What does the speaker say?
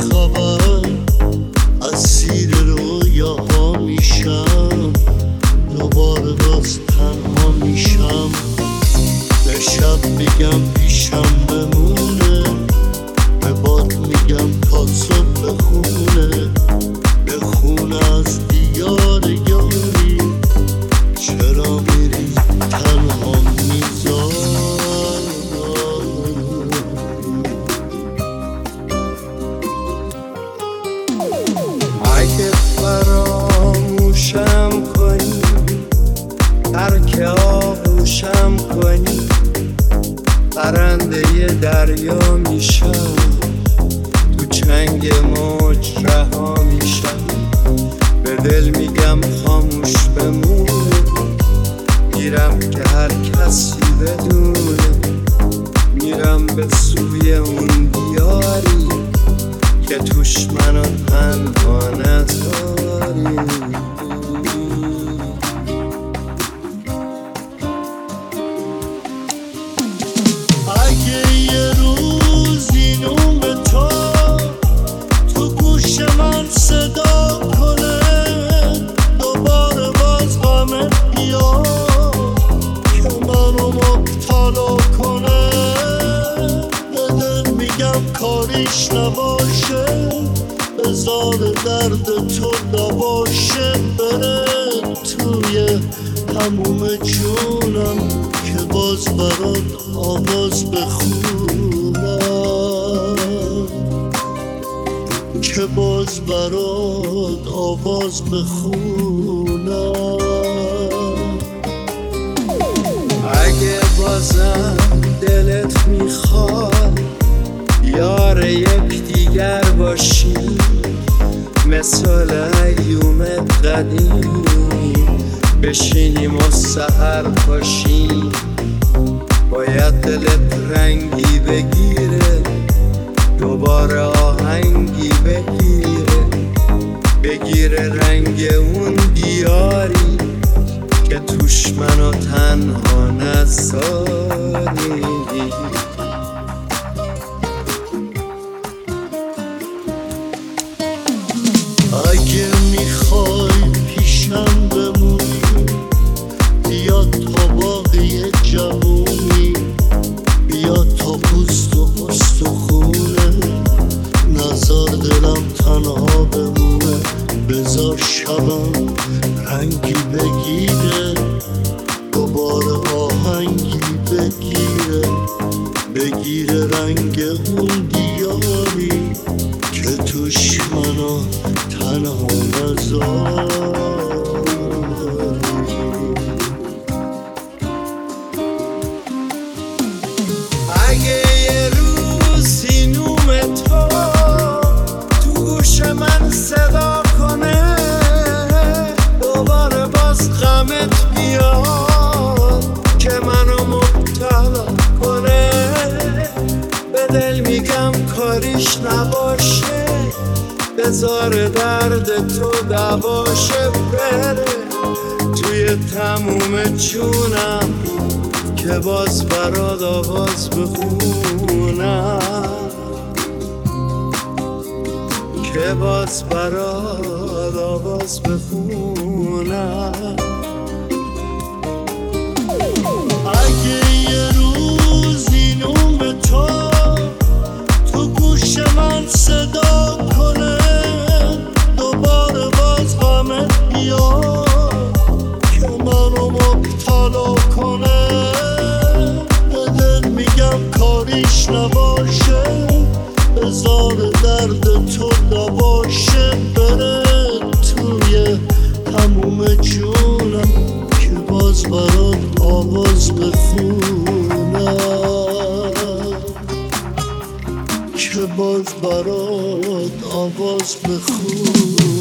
خبر اسیر رویاها میشم، دوباره باز تنها میشم. به شب میگم پیشم بمونه، به باد میگم تا صبح بخونه، بخونه از دیار یاری. چرا میری تنها میذاری؟ اگه فراموشم کنی، ترک آغوشم کنی، پرنده دریا میشم، تو چنگ موج رها میشم. به دل میگم خاموش بمون، میرم که هر کسی بدونه، میرم به سوی اون دیاری که توش منو تنها نذاری. اگه یه روزی نوم تو گوش من صدا کنه، دوباره باز غمت بیاد که منو مبتلا کنه، به دل میگم کاریش نباشه، بذار درد تو نباشه، بره توی تموم جونم که باز برات آواز بخونم، که باز برات آواز بخونم. اگه بازم دلت میخواد یار یک دیگر باشی، مثل ایوم قدیم بشینیم و سحر پاشیم، باید دلت رنگی بگیره، دوباره آهنگی بگیره رنگ اون دیاری که توش منو تنها نذاری. اگه میخوای پیشم بمونی، بیا تا باقی جوونی، بیا تا پوست و استخونه، نذار دلم تنها بمونه، بذار شبم رنگی بگیره، دوباره آهنگی بگیره رنگ اون دیاری که توش منو تنها نذاری. اگه یه روزی نوم تو گوش من صدا کنه، دوباره باز غمت بیاد که منو مبتلا کنه، به دل میگم کاریش نباشه، بذار درد تو دواشه، بره توی تموم جونم که باز برات آواز بخونم، که باز برات آواز بخونم. اگه یه روزی نوم تو گوش من صدا کنه، دوباره باز غمت بیاد که منو مبتلا کنه، به دل میگم کاریش نباشه، بذار درد تو نباشه، بره توی تموم جونم که باز برات آواز بخونم، که باز برات آواز بخونم.